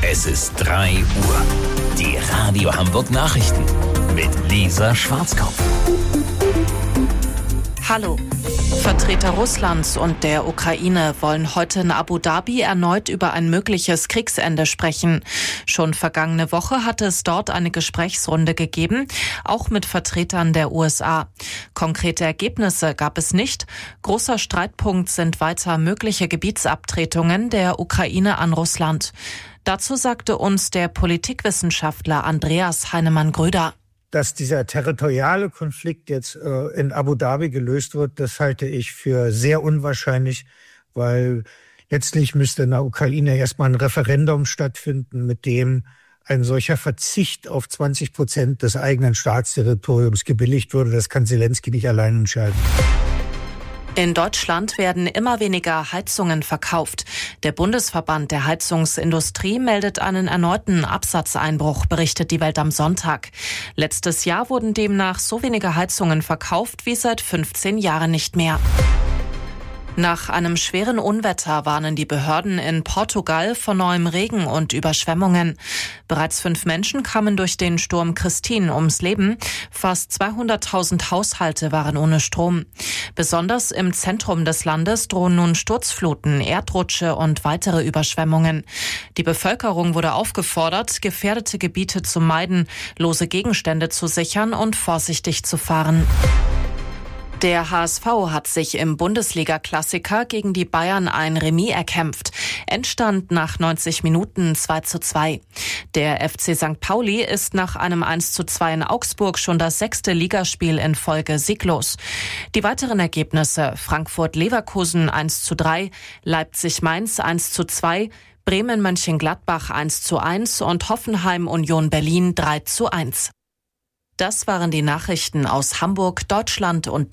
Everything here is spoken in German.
Es ist 3 Uhr. Die Radio Hamburg Nachrichten mit Lisa Schwarzkopf. Hallo. Vertreter Russlands und der Ukraine wollen heute in Abu Dhabi erneut über ein mögliches Kriegsende sprechen. Schon vergangene Woche hatte es dort eine Gesprächsrunde gegeben, auch mit Vertretern der USA. Konkrete Ergebnisse gab es nicht. Großer Streitpunkt sind weiter mögliche Gebietsabtretungen der Ukraine an Russland. Dazu sagte uns der Politikwissenschaftler Andreas Heinemann-Gröder. Dass dieser territoriale Konflikt jetzt in Abu Dhabi gelöst wird, das halte ich für sehr unwahrscheinlich, weil letztlich müsste in der Ukraine erstmal ein Referendum stattfinden, mit dem ein solcher Verzicht auf 20% des eigenen Staatsterritoriums gebilligt würde. Das kann Zelensky nicht allein entscheiden. In Deutschland werden immer weniger Heizungen verkauft. Der Bundesverband der Heizungsindustrie meldet einen erneuten Absatzeinbruch, berichtet die Welt am Sonntag. Letztes Jahr wurden demnach so wenige Heizungen verkauft wie seit 15 Jahren nicht mehr. Nach einem schweren Unwetter warnen die Behörden in Portugal vor neuem Regen und Überschwemmungen. Bereits 5 Menschen kamen durch den Sturm Christine ums Leben. Fast 200.000 Haushalte waren ohne Strom. Besonders im Zentrum des Landes drohen nun Sturzfluten, Erdrutsche und weitere Überschwemmungen. Die Bevölkerung wurde aufgefordert, gefährdete Gebiete zu meiden, lose Gegenstände zu sichern und vorsichtig zu fahren. Der HSV hat sich im Bundesliga-Klassiker gegen die Bayern ein Remis erkämpft. Endstand nach 90 Minuten 2:2. Der FC St. Pauli ist nach einem 1:2 in Augsburg schon das 6. Ligaspiel in Folge sieglos. Die weiteren Ergebnisse: Frankfurt-Leverkusen 1:3, Leipzig-Mainz 1:2, Bremen-Mönchengladbach 1:1 und Hoffenheim-Union Berlin 3:1. Das waren die Nachrichten aus Hamburg, Deutschland und